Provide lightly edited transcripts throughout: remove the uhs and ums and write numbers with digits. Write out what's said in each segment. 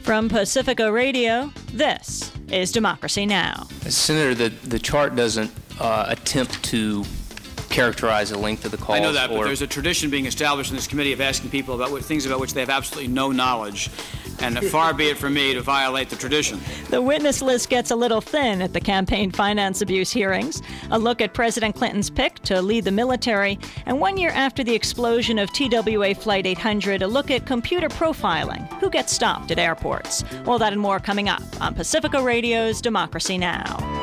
From Pacifica Radio, this is Democracy Now! Senator, the chart doesn't attempt to characterize the length of the calls. I know that, but there's a tradition being established in this committee of asking people about things about which they have absolutely no knowledge, and far be it from me to violate the tradition. The witness list gets a little thin at the campaign finance abuse hearings. A look at President Clinton's pick to lead the military, and 1 year after the explosion of TWA Flight 800, a look at computer profiling. Who gets stopped at airports? All that and more coming up on Pacifica Radio's Democracy Now!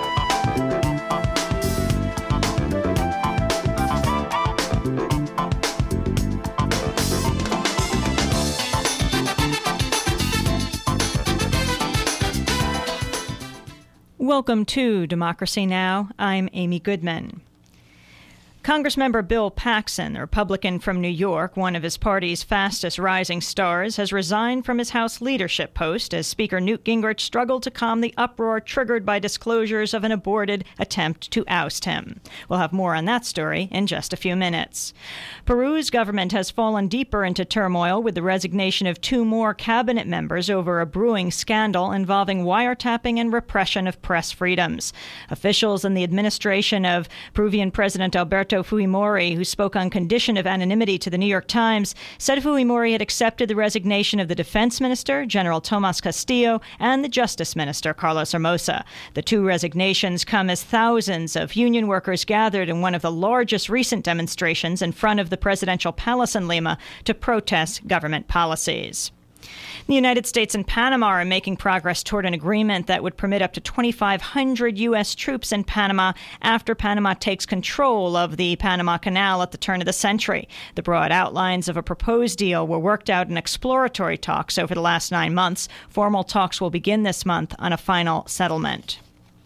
Welcome to Democracy Now! I'm Amy Goodman. Congressmember Bill Paxton, the Republican from New York, one of his party's fastest rising stars, has resigned from his House leadership post as Speaker Newt Gingrich struggled to calm the uproar triggered by disclosures of an aborted attempt to oust him. We'll have more on that story in just a few minutes. Peru's government has fallen deeper into turmoil with the resignation of 2 more cabinet members over a brewing scandal involving wiretapping and repression of press freedoms. Officials in the administration of Peruvian President Alberto Fujimori, who spoke on condition of anonymity to the New York Times, said Fujimori had accepted the resignation of the Defense Minister, General Tomas Castillo, and the Justice Minister, Carlos Hermosa. The 2 resignations come as thousands of union workers gathered in one of the largest recent demonstrations in front of the presidential palace in Lima to protest government policies. The United States and Panama are making progress toward an agreement that would permit up to 2,500 U.S. troops in Panama after Panama takes control of the Panama Canal at the turn of the century. The broad outlines of a proposed deal were worked out in exploratory talks over the last 9 months. Formal talks will begin this month on a final settlement.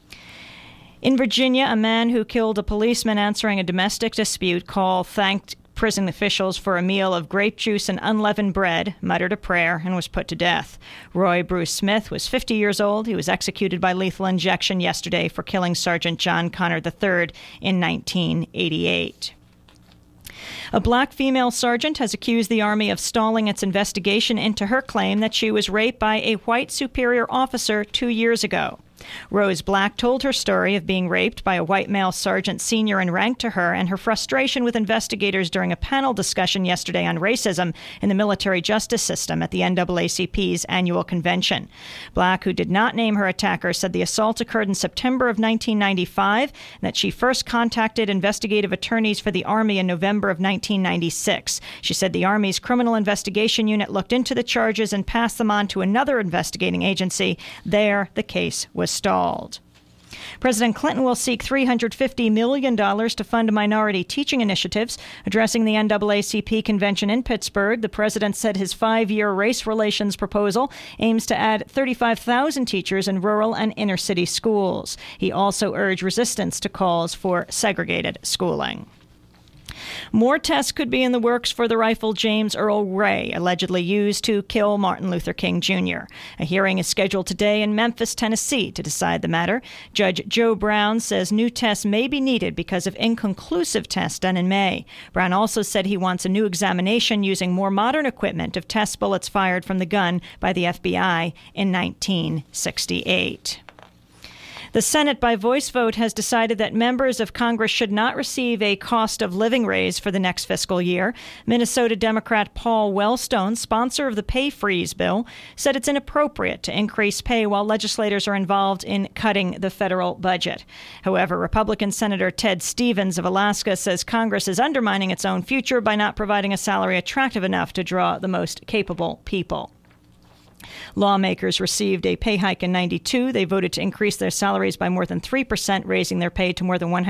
In Virginia, a man who killed a policeman answering a domestic dispute call thanked prison officials for a meal of grape juice and unleavened bread, muttered a prayer, and was put to death. Roy Bruce Smith was 50 years old. He was executed by lethal injection yesterday for killing Sergeant John Connor III in 1988. A black female sergeant has accused the Army of stalling its investigation into her claim that she was raped by a white superior officer 2 years ago. Rose Black told her story of being raped by a white male sergeant senior in rank to her and her frustration with investigators during a panel discussion yesterday on racism in the military justice system at the NAACP's annual convention. Black, who did not name her attacker, said the assault occurred in September of 1995 and that she first contacted investigative attorneys for the Army in November of 1996. She said the Army's Criminal Investigation Unit looked into the charges and passed them on to another investigating agency. There, the case was stalled. President Clinton will seek $350 million to fund minority teaching initiatives. Addressing the NAACP convention in Pittsburgh, the president said his 5-year race relations proposal aims to add 35,000 teachers in rural and inner-city schools. He also urged resistance to calls for segregated schooling. More tests could be in the works for the rifle James Earl Ray allegedly used to kill Martin Luther King Jr. A hearing is scheduled today in Memphis, Tennessee, to decide the matter. Judge Joe Brown says new tests may be needed because of inconclusive tests done in May. Brown also said he wants a new examination using more modern equipment of test bullets fired from the gun by the FBI in 1968. The Senate, by voice vote, has decided that members of Congress should not receive a cost of living raise for the next fiscal year. Minnesota Democrat Paul Wellstone, sponsor of the pay freeze bill, said it's inappropriate to increase pay while legislators are involved in cutting the federal budget. However, Republican Senator Ted Stevens of Alaska says Congress is undermining its own future by not providing a salary attractive enough to draw the most capable people. Lawmakers received a pay hike in 92. They voted to increase their salaries by more than 3%, raising their pay to more than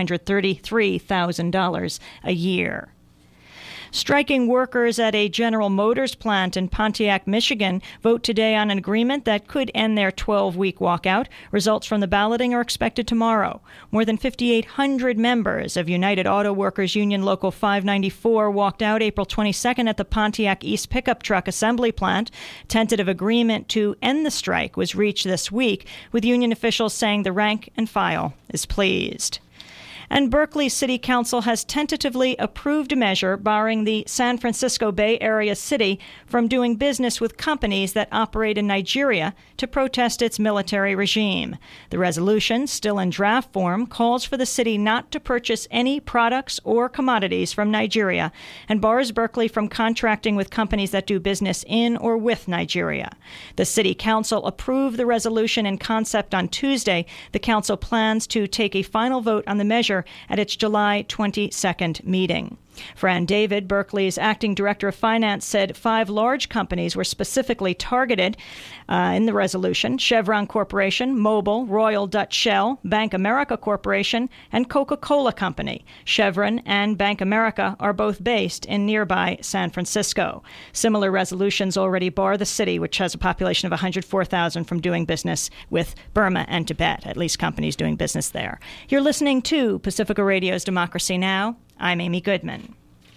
$133,000 a year. Striking workers at a General Motors plant in Pontiac, Michigan, vote today on an agreement that could end their 12-week walkout. Results from the balloting are expected tomorrow. More than 5,800 members of United Auto Workers Union Local 594 walked out April 22nd at the Pontiac East Pickup Truck Assembly Plant. Tentative agreement to end the strike was reached this week, with union officials saying the rank and file is pleased. And Berkeley City Council has tentatively approved a measure barring the San Francisco Bay Area city from doing business with companies that operate in Nigeria to protest its military regime. The resolution, still in draft form, calls for the city not to purchase any products or commodities from Nigeria and bars Berkeley from contracting with companies that do business in or with Nigeria. The City Council approved the resolution in concept on Tuesday. The Council plans to take a final vote on the measure at its July 22nd meeting. Fran David, Berkeley's acting director of finance, said 5 large companies were specifically targeted in the resolution: Chevron Corporation, Mobil, Royal Dutch Shell, Bank America Corporation, and Coca-Cola Company. Chevron and Bank America are both based in nearby San Francisco. Similar resolutions already bar the city, which has a population of 104,000, from doing business with Burma and Tibet, at least companies doing business there. You're listening to Pacifica Radio's Democracy Now! I'm Amy Goodman.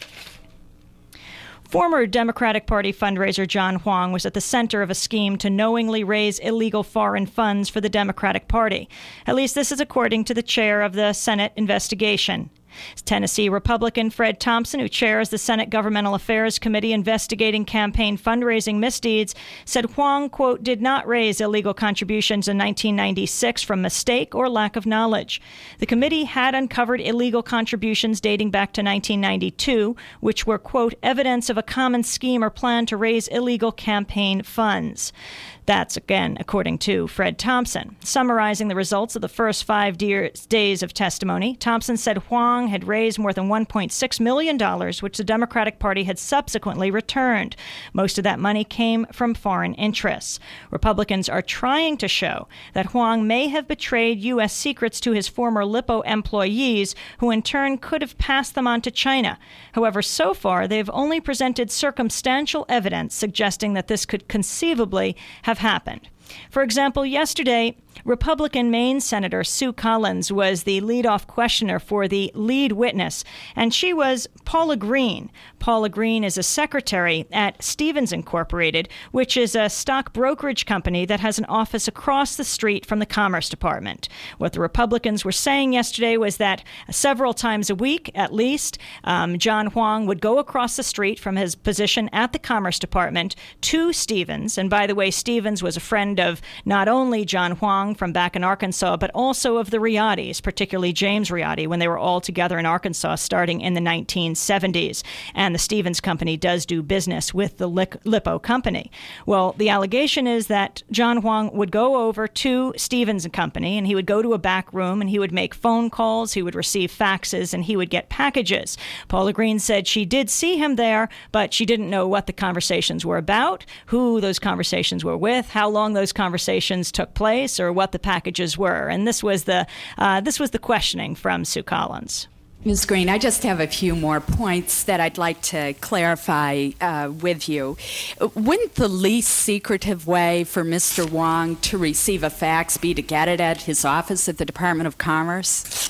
Former Democratic Party fundraiser John Huang was at the center of a scheme to knowingly raise illegal foreign funds for the Democratic Party. At least this is according to the chair of the Senate investigation. Tennessee Republican Fred Thompson, who chairs the Senate Governmental Affairs Committee investigating campaign fundraising misdeeds, said Huang, quote, did not raise illegal contributions in 1996 from mistake or lack of knowledge. The committee had uncovered illegal contributions dating back to 1992, which were, quote, evidence of a common scheme or plan to raise illegal campaign funds. That's, again, according to Fred Thompson. Summarizing the results of the first 5 days of testimony, Thompson said Huang had raised more than $1.6 million, which the Democratic Party had subsequently returned. Most of that money came from foreign interests. Republicans are trying to show that Huang may have betrayed U.S. secrets to his former Lippo employees, who in turn could have passed them on to China. However, so far, they've only presented circumstantial evidence suggesting that this could conceivably have happened. For example, yesterday, Republican Maine Senator Sue Collins was the leadoff questioner for the lead witness, and she was Paula Green. Paula Green is a secretary at Stevens Incorporated, which is a stock brokerage company that has an office across the street from the Commerce Department. What the Republicans were saying yesterday was that several times a week, at least, John Huang would go across the street from his position at the Commerce Department to Stevens. And by the way, Stevens was a friend of not only John Huang from back in Arkansas, but also of the Riottis, particularly James Riotti, when they were all together in Arkansas starting in the 1970s. And the Stevens Company does do business with the Lippo Company. Well, the allegation is that John Huang would go over to Stevens Company, and he would go to a back room, and he would make phone calls, he would receive faxes, and he would get packages. Paula Green said she did see him there, but she didn't know what the conversations were about, who those conversations were with, how long those conversations took place, or what the packages were. And this was the questioning from Sue Collins. Ms. Green, I just have a few more points that I'd like to clarify with you. Wouldn't the least secretive way for Mr. Huang to receive a fax be to get it at his office at the Department of Commerce?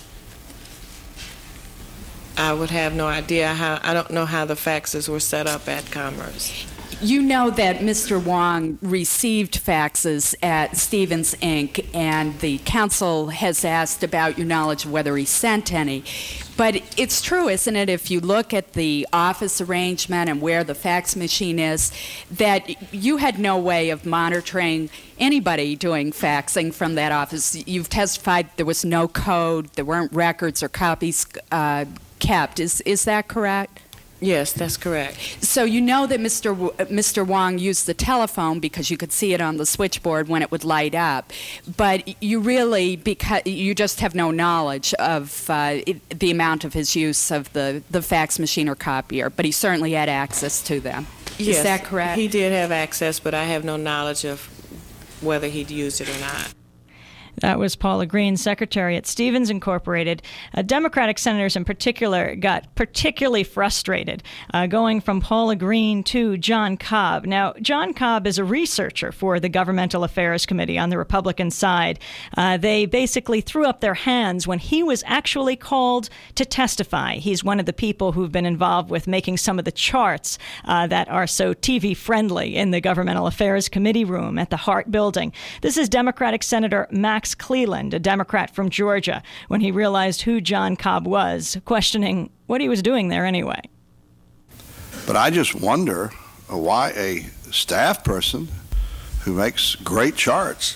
I would have no idea I don't know how the faxes were set up at Commerce. You know that Mr. Huang received faxes at Stevens Inc., and the council has asked about your knowledge of whether he sent any. But it's true, isn't it, if you look at the office arrangement and where the fax machine is, that you had no way of monitoring anybody doing faxing from that office. You've testified there was no code, there weren't records or copies kept. Is that correct? Yes, that's correct. So you know that Mr. Huang used the telephone because you could see it on the switchboard when it would light up, but you really, because you just have no knowledge of the amount of his use of the fax machine or copier, but he certainly had access to them. Yes, is that correct? He did have access, but I have no knowledge of whether he'd used it or not. That was Paula Green, secretary at Stevens Incorporated. Democratic senators in particular got particularly frustrated going from Paula Green to John Cobb. Now, John Cobb is a researcher for the Governmental Affairs Committee on the Republican side. They basically threw up their hands when he was actually called to testify. He's one of the people who've been involved with making some of the charts that are so TV-friendly in the Governmental Affairs Committee room at the Hart Building. This is Democratic Senator Max Max Cleland, a Democrat from Georgia, when he realized who John Cobb was, questioning what he was doing there anyway. But I just wonder why a staff person who makes great charts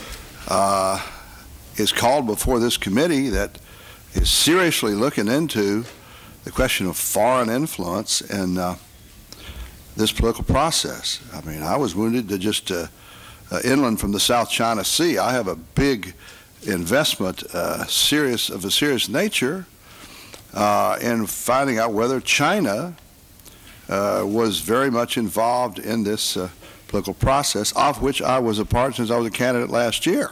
is called before this committee that is seriously looking into the question of foreign influence in this political process. I mean, I was wounded to just inland from the South China Sea. I have a big investment, of a serious nature, in finding out whether China was very much involved in this political process, of which I was a part since I was a candidate last year.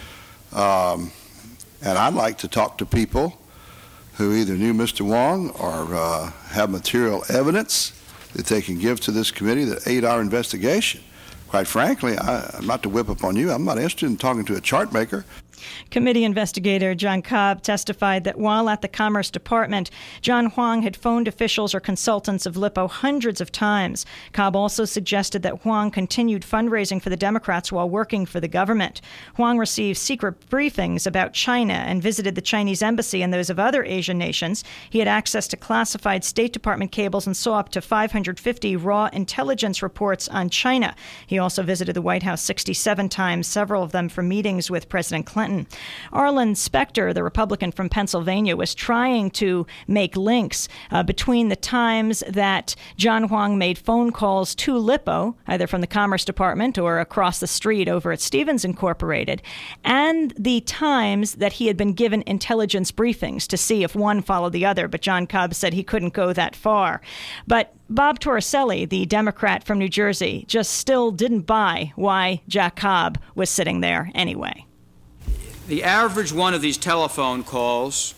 And I'd like to talk to people who either knew Mr. Wong or have material evidence that they can give to this committee that aid our investigation. Quite frankly, I'm not to whip up on you. I'm not interested in talking to a chart maker. Committee investigator John Cobb testified that while at the Commerce Department, John Huang had phoned officials or consultants of Lippo hundreds of times. Cobb also suggested that Huang continued fundraising for the Democrats while working for the government. Huang received secret briefings about China and visited the Chinese embassy and those of other Asian nations. He had access to classified State Department cables and saw up to 550 raw intelligence reports on China. He also visited the White House 67 times, several of them for meetings with President Clinton. Arlen Specter, the Republican from Pennsylvania, was trying to make links between the times that John Huang made phone calls to Lippo, either from the Commerce Department or across the street over at Stevens Incorporated, and the times that he had been given intelligence briefings to see if one followed the other. But John Cobb said he couldn't go that far. But Bob Torricelli, the Democrat from New Jersey, just still didn't buy why Jack Cobb was sitting there anyway. The average one of these telephone calls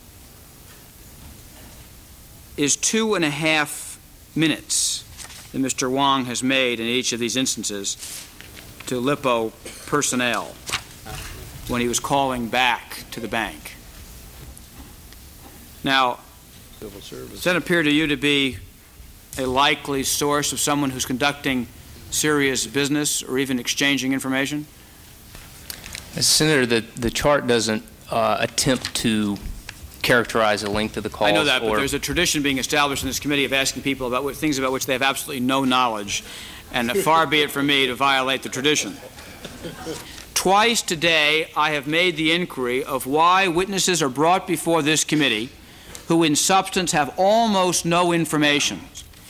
is 2.5 minutes that Mr. Wong has made in each of these instances to Lippo personnel when he was calling back to the bank. Now, does that appear to you to be a likely source of someone who's conducting serious business or even exchanging information? Senator, the chart doesn't attempt to characterize the length of the calls. I know that, but there's a tradition being established in this committee of asking people about things about which they have absolutely no knowledge, and far be it from me to violate the tradition. Twice today, I have made the inquiry of why witnesses are brought before this committee who in substance have almost no information.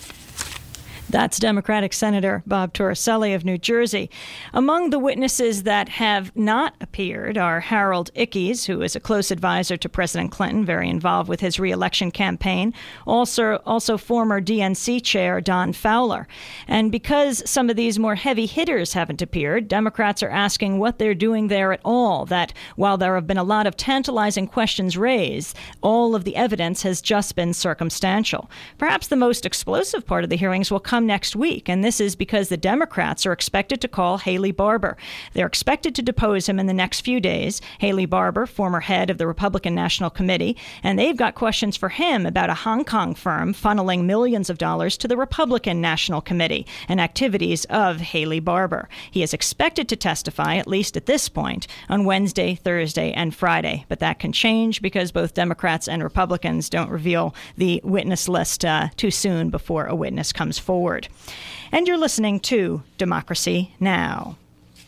That's Democratic Senator Bob Torricelli of New Jersey. Among the witnesses that have not appeared are Harold Ickes, who is a close advisor to President Clinton, very involved with his re-election campaign, also former DNC chair Don Fowler. And because some of these more heavy hitters haven't appeared, Democrats are asking what they're doing there at all, that while there have been a lot of tantalizing questions raised, all of the evidence has just been circumstantial. Perhaps the most explosive part of the hearings will come next week, and this is because the Democrats are expected to call Haley Barbour. They're expected to depose him in the next few days. Haley Barbour, former head of the Republican National Committee, and they've got questions for him about a Hong Kong firm funneling millions of dollars to the Republican National Committee and activities of Haley Barbour. He is expected to testify, at least at this point, on Wednesday, Thursday, and Friday, but that can change because both Democrats and Republicans don't reveal the witness list too soon before a witness comes forward. And you're listening to Democracy Now!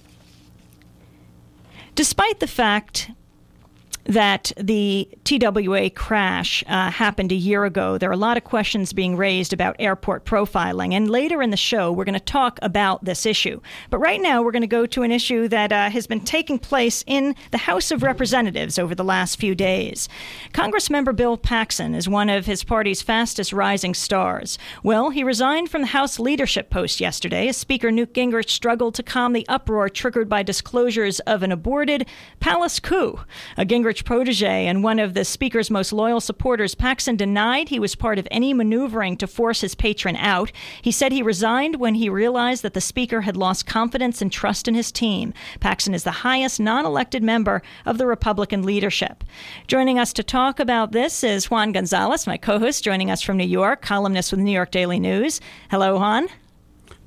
Despite the fact that the TWA crash happened a year ago, there are a lot of questions being raised about airport profiling. And later in the show, we're going to talk about this issue. But right now, we're going to go to an issue that has been taking place in the House of Representatives over the last few days. Congressmember Bill Paxon is one of his party's fastest rising stars. Well, he resigned from the House leadership post yesterday as Speaker Newt Gingrich struggled to calm the uproar triggered by disclosures of an aborted palace coup. A Gingrich protege and one of the Speaker's most loyal supporters, Paxon denied he was part of any maneuvering to force his patron out. He said he resigned when he realized that the Speaker had lost confidence and trust in his team. Paxon is the highest non-elected member of the Republican leadership. Joining us to talk about this is Juan Gonzalez, my co-host, joining us from New York, columnist with the New York Daily News. Hello, Juan.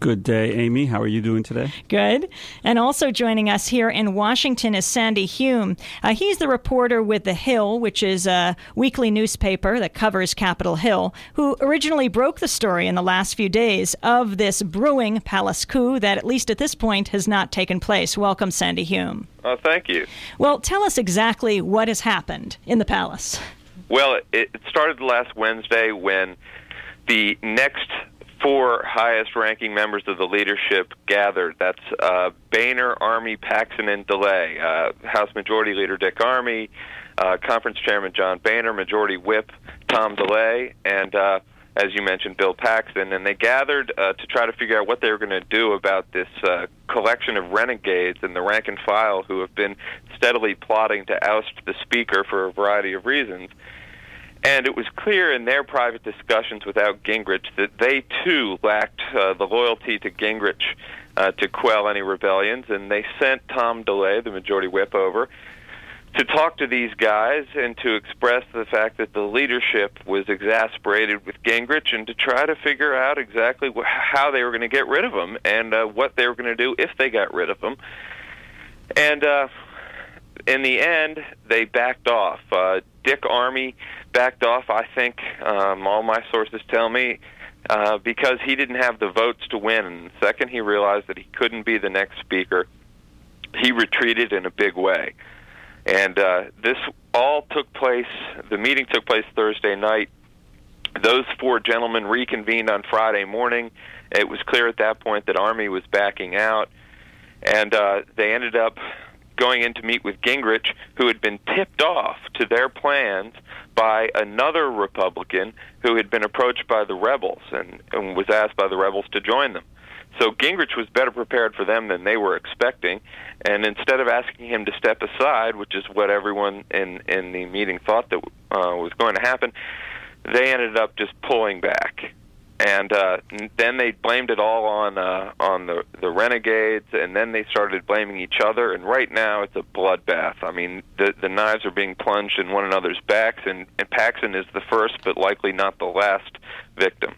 Good day, Amy. How are you doing today? Good. And also joining us here in Washington is Sandy Hume. He's the reporter with The Hill, which is a weekly newspaper that covers Capitol Hill, who originally broke the story in the last few days of this brewing palace coup that, at least at this point, has not taken place. Welcome, Sandy Hume. Thank you. Well, tell us exactly what has happened in the palace. Well, it started last Wednesday when the next 4 highest-ranking members of the leadership gathered. That's Boehner, Armey, Paxson, and DeLay. House Majority Leader Dick Armey, Conference Chairman John Boehner, Majority Whip Tom DeLay, and, as you mentioned, Bill Paxson. And they gathered to try to figure out what they were going to do about this collection of renegades in the rank and file who have been steadily plotting to oust the Speaker for a variety of reasons. And it was clear in their private discussions without Gingrich that they, too, lacked the loyalty to Gingrich to quell any rebellions, and they sent Tom DeLay, the Majority Whip, over to talk to these guys and to express the fact that the leadership was exasperated with Gingrich and to try to figure out exactly how they were going to get rid of him and what they were going to do if they got rid of him. And in the end, they backed off. Dick Armey backed off, I think, all my sources tell me, because he didn't have the votes to win. And the second he realized that he couldn't be the next Speaker, he retreated in a big way. And this all took place, the meeting took place Thursday night. Those 4 gentlemen reconvened on Friday morning. It was clear at that point that Armey was backing out. And they ended up going in to meet with Gingrich, who had been tipped off to their plans by another Republican who had been approached by the rebels and was asked by the rebels to join them. So Gingrich was better prepared for them than they were expecting, and instead of asking him to step aside, which is what everyone in the meeting thought that was going to happen, they ended up just pulling back. And then they blamed it all on the renegades, and then they started blaming each other. And right now, it's a bloodbath. I mean, the knives are being plunged in one another's backs, and Paxson is the first, but likely not the last victim.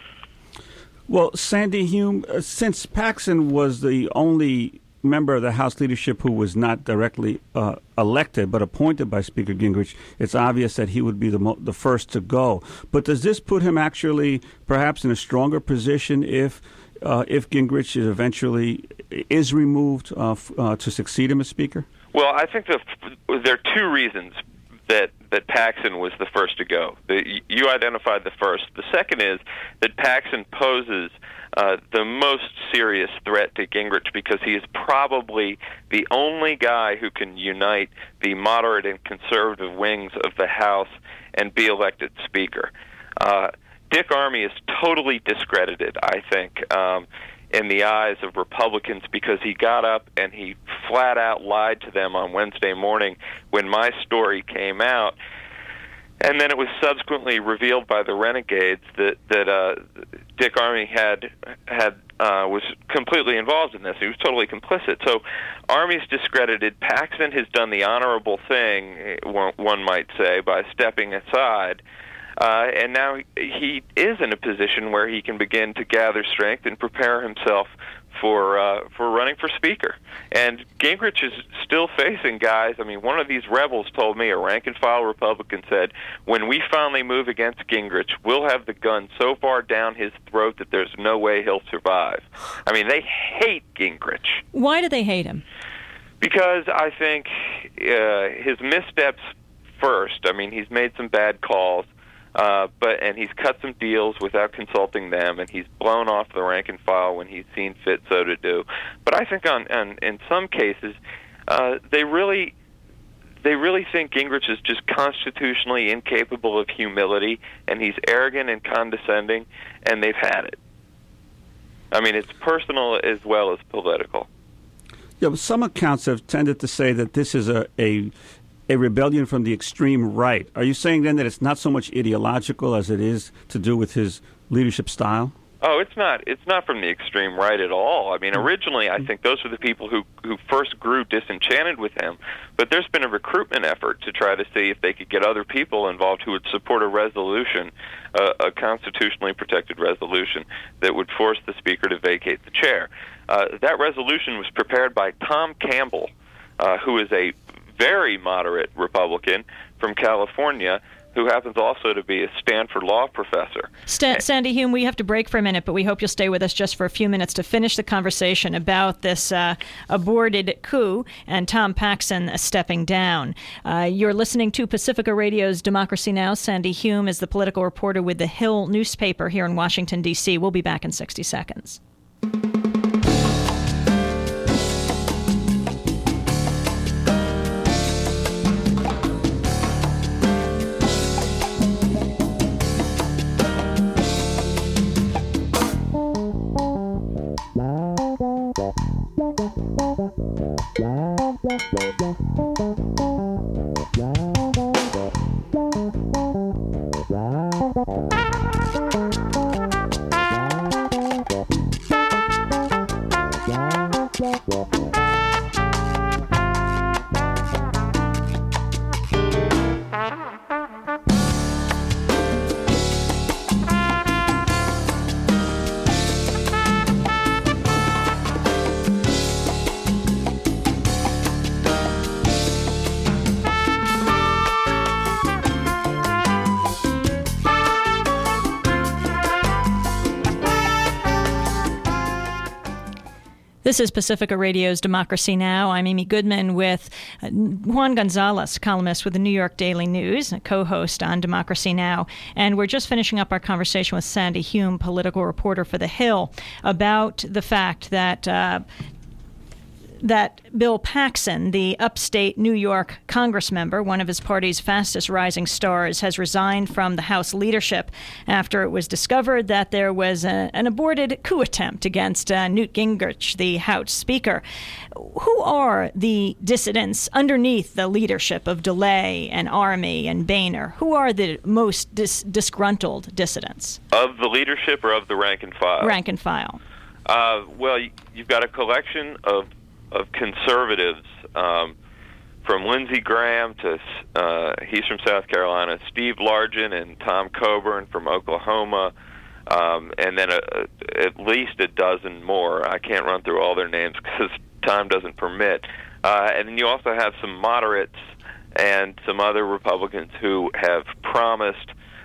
Well, Sandy Hume, since Paxson was the only member of the House leadership who was not directly elected but appointed by Speaker Gingrich, it's obvious that he would be the first to go. But does this put him actually perhaps in a stronger position if Gingrich eventually is removed to succeed him as Speaker? Well, I think there are 2 reasons that Paxson was the first to go. You identified the first. The second is that Paxson poses the most serious threat to Gingrich because he is probably the only guy who can unite the moderate and conservative wings of the House and be elected Speaker. Dick Armey is totally discredited, I think, in the eyes of Republicans because he got up and he flat out lied to them on Wednesday morning when my story came out. And then it was subsequently revealed by the renegades that Dick Armey was completely involved in this. He was totally complicit. So Armey's discredited. Paxson has done the honorable thing, one might say, by stepping aside. And now he is in a position where he can begin to gather strength and prepare himself for running for Speaker. And Gingrich is still facing guys. I mean, one of these rebels told me, a rank-and-file Republican said, when we finally move against Gingrich, we'll have the gun so far down his throat that there's no way he'll survive. I mean, they hate Gingrich. Why do they hate him? Because I think his missteps first. I mean, he's made some bad calls. And he's cut some deals without consulting them, and he's blown off the rank and file when he's seen fit so to do. But I think in some cases, they really think Gingrich is just constitutionally incapable of humility, and he's arrogant and condescending, and they've had it. I mean, it's personal as well as political. Yeah, but some accounts have tended to say that this is a rebellion from the extreme right. Are you saying then that it's not so much ideological as it is to do with his leadership style? Oh, it's not. It's not from the extreme right at all. I mean, originally, I think those were the people who first grew disenchanted with him. But there's been a recruitment effort to try to see if they could get other people involved who would support a resolution, a constitutionally protected resolution that would force the Speaker to vacate the chair. That resolution was prepared by Tom Campbell, who is a very moderate Republican from California, who happens also to be a Stanford law professor. Sandy Hume, we have to break for a minute, but we hope you'll stay with us just for a few minutes to finish the conversation about this aborted coup and Tom Paxson stepping down. You're listening to Pacifica Radio's Democracy Now! Sandy Hume is the political reporter with the Hill newspaper here in Washington, D.C. We'll be back in 60 seconds. This is Pacifica Radio's Democracy Now! I'm Amy Goodman with Juan Gonzalez, columnist with the New York Daily News, a co-host on Democracy Now! And we're just finishing up our conversation with Sandy Hume, political reporter for The Hill, about the fact that Bill Paxson, the upstate New York Congress member, one of his party's fastest rising stars, has resigned from the House leadership after it was discovered that there was an aborted coup attempt against Newt Gingrich, the House Speaker. Who are the dissidents underneath the leadership of DeLay and Army and Boehner? Who are the most disgruntled dissidents? Of the leadership or of the rank and file? Rank and file. Well, you've got a collection of conservatives, from Lindsey Graham to, he's from South Carolina, Steve Largent and Tom Coburn from Oklahoma, and then at least a dozen more. I can't run through all their names because time doesn't permit. And then you also have some moderates and some other Republicans who have promised,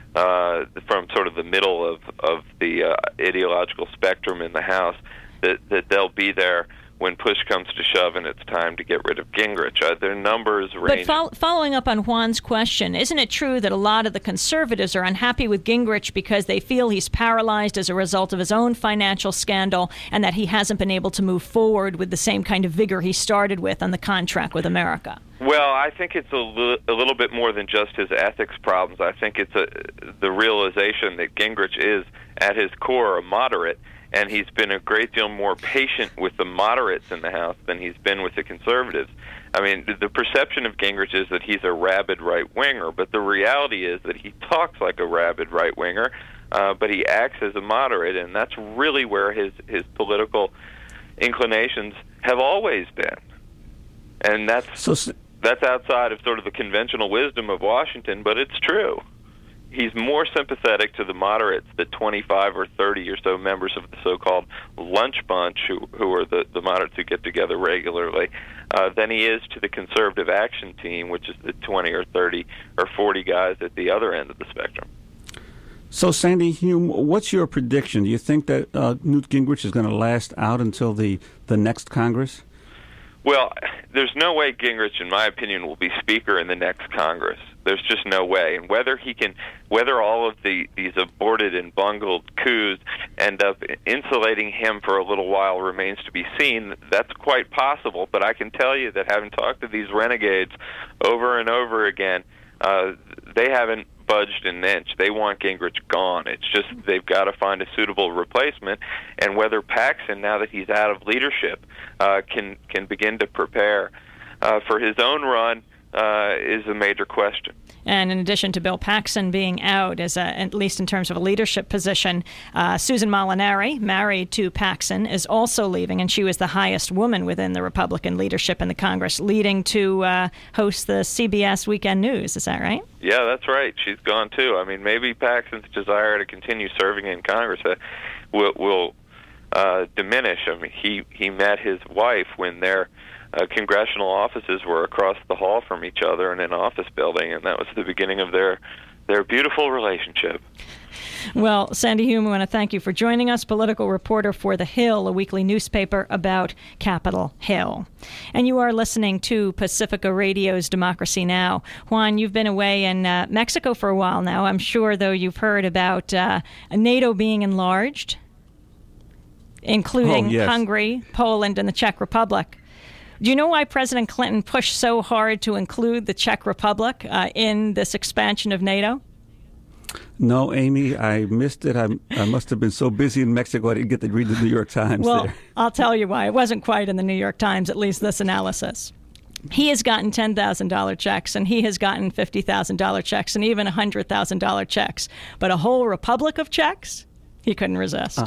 from sort of the middle of the ideological spectrum in the House, that they'll be there when push comes to shove and it's time to get rid of Gingrich. Their numbers range. But following up on Juan's question, isn't it true that a lot of the conservatives are unhappy with Gingrich because they feel he's paralyzed as a result of his own financial scandal and that he hasn't been able to move forward with the same kind of vigor he started with on the contract with America? Well, I think it's a little bit more than just his ethics problems. I think it's the realization that Gingrich is, at his core, a moderate, and he's been a great deal more patient with the moderates in the House than he's been with the conservatives. I mean, the perception of Gingrich is that he's a rabid right-winger, but the reality is that he talks like a rabid right-winger, but he acts as a moderate, and that's really where his political inclinations have always been. And that's outside of sort of the conventional wisdom of Washington, but it's true. He's more sympathetic to the moderates, the 25 or 30 or so members of the so-called lunch bunch, who are the moderates who get together regularly, than he is to the conservative action team, which is the 20 or 30 or 40 guys at the other end of the spectrum. So, Sandy Hume, what's your prediction? Do you think that Newt Gingrich is going to last out until the next Congress? Well, there's no way Gingrich, in my opinion, will be Speaker in the next Congress. There's just no way. And whether all of these aborted and bungled coups end up insulating him for a little while remains to be seen. That's quite possible. But I can tell you that having talked to these renegades over and over again, they haven't budged an inch. They want Gingrich gone. It's just they've got to find a suitable replacement. And whether Paxson, now that he's out of leadership, can begin to prepare for his own run is a major question. And in addition to Bill Paxton being out, at least in terms of a leadership position, Susan Molinari, married to Paxton, is also leaving, and she was the highest woman within the Republican leadership in the Congress, leading to host the CBS Weekend News. Is that right? Yeah, that's right. She's gone too. I mean, maybe Paxton's desire to continue serving in Congress will diminish. I mean, he met his wife when their congressional offices were across the hall from each other in an office building, and that was the beginning of their beautiful relationship. Well, Sandy Hume, I want to thank you for joining us, political reporter for The Hill, a weekly newspaper about Capitol Hill. And you are listening to Pacifica Radio's Democracy Now! Juan, you've been away in Mexico for a while now. I'm sure, though, you've heard about NATO being enlarged, including Hungary, Poland, and the Czech Republic. Do you know why President Clinton pushed so hard to include the Czech Republic in this expansion of NATO? No, Amy, I missed it. I must have been so busy in Mexico I didn't get to read the New York Times there. I'll tell you why. It wasn't quite in the New York Times, at least this analysis. He has gotten $10,000 checks, and he has gotten $50,000 checks, and even $100,000 checks. But a whole republic of checks? He couldn't resist.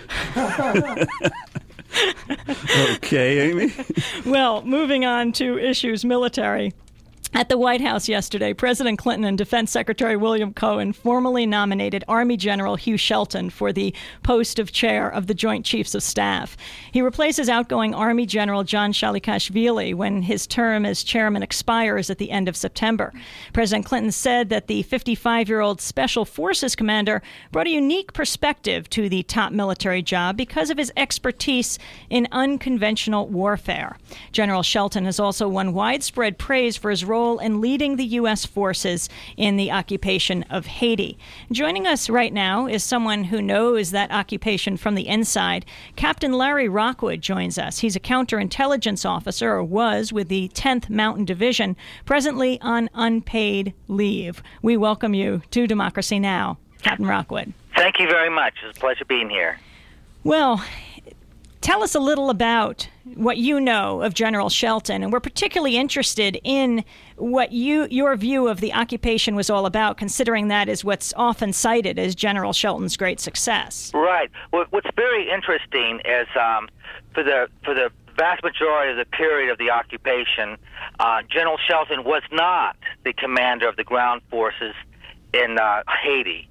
Okay, Amy. Well, moving on to issues military. At the White House yesterday, President Clinton and Defense Secretary William Cohen formally nominated Army General Hugh Shelton for the post of chair of the Joint Chiefs of Staff. He replaces outgoing Army General John Shalikashvili when his term as chairman expires at the end of September. President Clinton said that the 55-year-old Special Forces commander brought a unique perspective to the top military job because of his expertise in unconventional warfare. General Shelton has also won widespread praise for his role in leading the U.S. forces in the occupation of Haiti. Joining us right now is someone who knows that occupation from the inside. Captain Larry Rockwood joins us. He's a counterintelligence officer, or was, with the 10th Mountain Division, presently on unpaid leave. We welcome you to Democracy Now!, Captain Rockwood. Thank you very much. It's a pleasure being here. Well, tell us a little about what you know of General Shelton, and we're particularly interested in what your view of the occupation was all about, considering that is what's often cited as General Shelton's great success. Right. Well, what's very interesting is for the vast majority of the period of the occupation, General Shelton was not the commander of the ground forces in Haiti.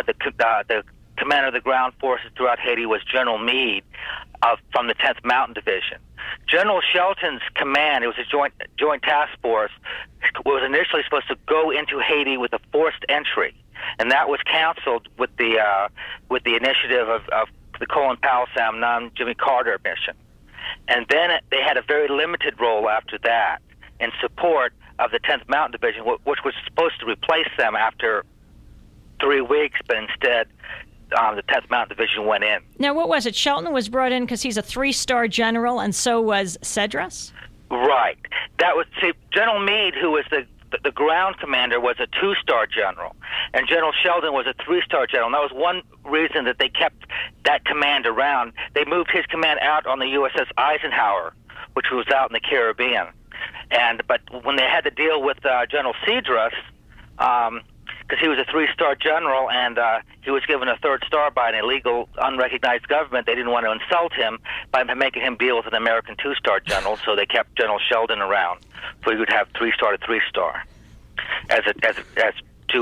The commander of the ground forces throughout Haiti was General Meade from the 10th Mountain Division. General Shelton's command, it was a joint task force, was initially supposed to go into Haiti with a forced entry, and that was canceled with the initiative of the Colin Powell, Sam Nunn, Jimmy Carter mission. And then they had a very limited role after that in support of the 10th Mountain Division, which was supposed to replace them after 3 weeks, but instead the 10th Mountain Division went in. Now, what was it? Shelton was brought in because he's a 3-star general, and so was Cedras? Right. That was General Meade, who was the ground commander, was a 2-star general, and General Shelton was a 3-star general. And that was one reason that they kept that command around. They moved his command out on the USS Eisenhower, which was out in the Caribbean. But when they had to deal with General Cedras, because he was a 3-star general and he was given a 3rd star by an illegal, unrecognized government, they didn't want to insult him by making him deal with an American 2-star general, so they kept General Shelton around, so he would have 3-star to 3-star as a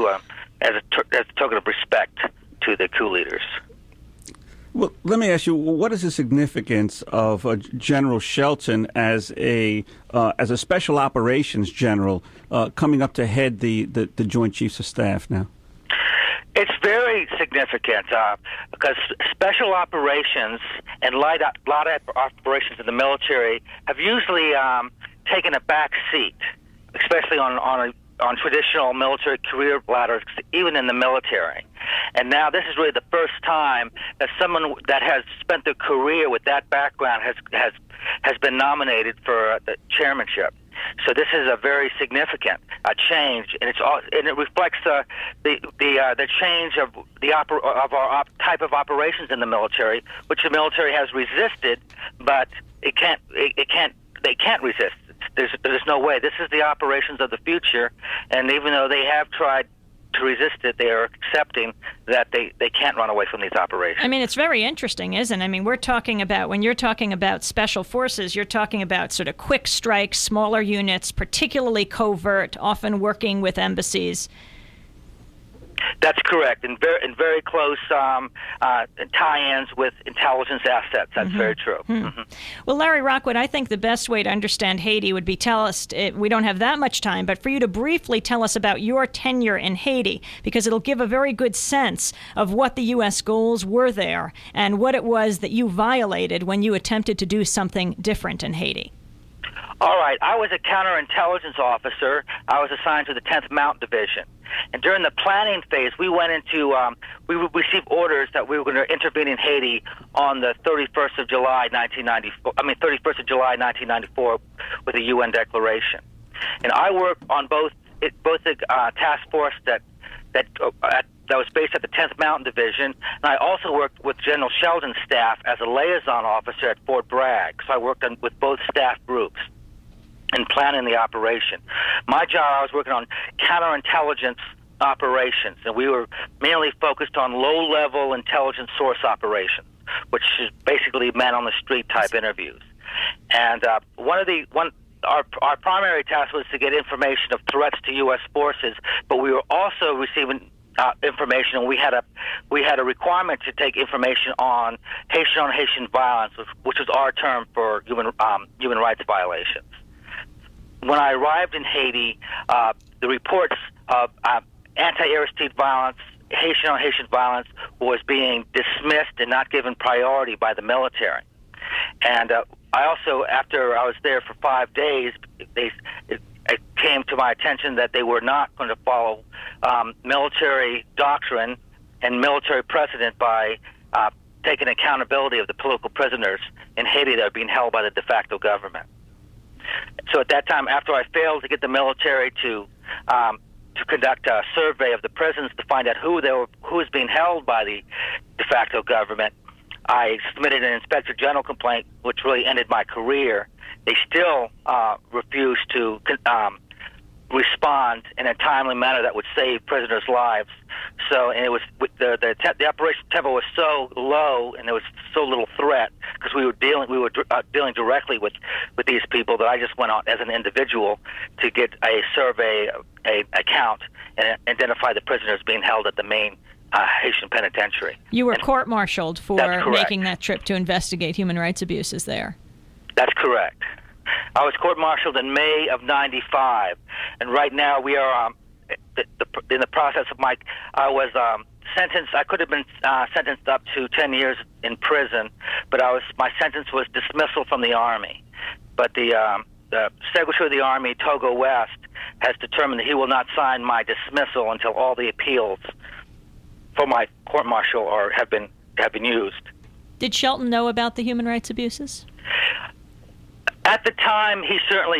token of respect to the coup leaders. Well, let me ask you, what is the significance of General Shelton as a special operations general coming up to head the Joint Chiefs of Staff now? It's very significant because special operations and light operations in the military have usually taken a back seat, especially on traditional military career ladders, even in the military. And now this is really the first time that someone that has spent their career with that background has been nominated for the chairmanship. So this is a very significant change, and it reflects the change of our type of operations in the military, which the military has resisted, but it can't they can't resist. There's no way. This is the operations of the future, and even though they have tried to resist it, they are accepting that they can't run away from these operations. I mean, it's very interesting, isn't it? I mean, we're talking about, when you're talking about special forces, you're talking about sort of quick strikes, smaller units, particularly covert, often working with embassies. That's correct, and very close tie-ins with intelligence assets. That's very true. Well, Larry Rockwood, I think the best way to understand Haiti would be we don't have that much time, but for you to briefly tell us about your tenure in Haiti, because it'll give a very good sense of what the U.S. goals were there and what it was that you violated when you attempted to do something different in Haiti. All right. I was a counterintelligence officer. I was assigned to the 10th Mountain Division. And during the planning phase, we went into, we received orders that we were going to intervene in Haiti on the 31st of July, 1994 with a UN declaration. And I worked on both the task force that was based at the 10th Mountain Division, and I also worked with General Sheldon's staff as a liaison officer at Fort Bragg. So I worked with both staff groups in planning the operation. My job, I was working on counterintelligence operations, and we were mainly focused on low-level intelligence source operations, which is basically man-on-the-street type interviews. And our primary task was to get information of threats to U.S. forces, but we were also receiving information, and we had a requirement to take information on Haitian violence, which was our term for human rights violations. When I arrived in Haiti, the reports of anti-Aristide violence, Haitian Violence, was being dismissed and not given priority by the military. And I also, after I was there for 5 days, it came to my attention that they were not going to follow military doctrine and military precedent by taking accountability of the political prisoners in Haiti that are being held by the de facto government. So at that time, after I failed to get the military to conduct a survey of the prisons to find out who was being held by the de facto government, I submitted an Inspector General complaint, which really ended my career. They still refused to respond in a timely manner that would save prisoners' lives. So, and it was the operation tempo was so low, and there was so little threat because we were dealing directly with these people that I just went out as an individual to get a survey, a count, and identify the prisoners being held at the main Haitian penitentiary. You were court-martialed for making that trip to investigate human rights abuses there. That's correct. I was court-martialed in May of '95, and right now we are in the process of I was sentenced. I could have been sentenced up to 10 years in prison, but my sentence was dismissal from the Army. But the Secretary of the Army, Togo West, has determined that he will not sign my dismissal until all the appeals for my court-martial have been used. Did Shelton know about the human rights abuses? At the time, he certainly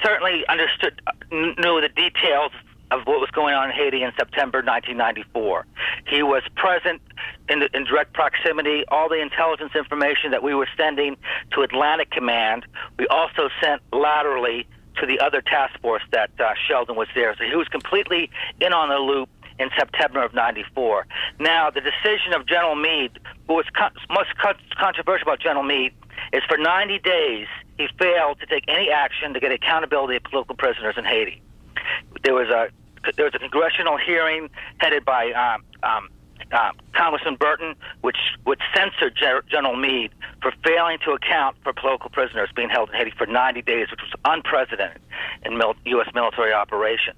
knew the details of what was going on in Haiti in September 1994. He was present in direct proximity. All the intelligence information that we were sending to Atlantic Command, we also sent laterally to the other task force that Sheldon was there. So he was completely in on the loop in September of '94. Now, the decision of General Meade, what was most controversial about General Meade, is for 90 days he failed to take any action to get accountability of political prisoners in Haiti. There was a congressional hearing headed by Congressman Burton, which censored General Meade for failing to account for political prisoners being held in Haiti for 90 days, which was unprecedented in U.S. military operations.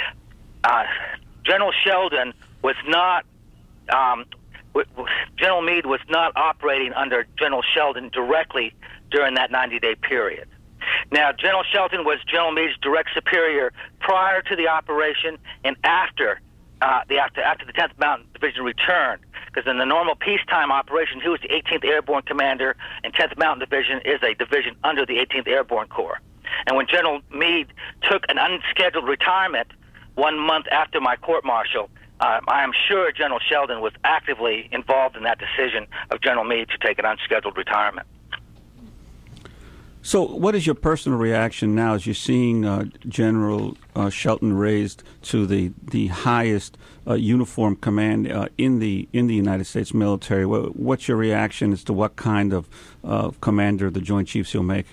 General Sheldon was not. General Meade was not operating under General Sheldon directly during that 90-day period. Now, General Sheldon was General Meade's direct superior prior to the operation and after the 10th Mountain Division returned, because in the normal peacetime operation, he was the 18th Airborne Commander, and 10th Mountain Division is a division under the 18th Airborne Corps. And when General Meade took an unscheduled retirement 1 month after my court-martial, I am sure General Sheldon was actively involved in that decision of General Meade to take an unscheduled retirement. So what is your personal reaction now as you're seeing General Shelton raised to the highest uniform command in the United States military? What's your reaction as to what kind of commander of the Joint Chiefs he'll make?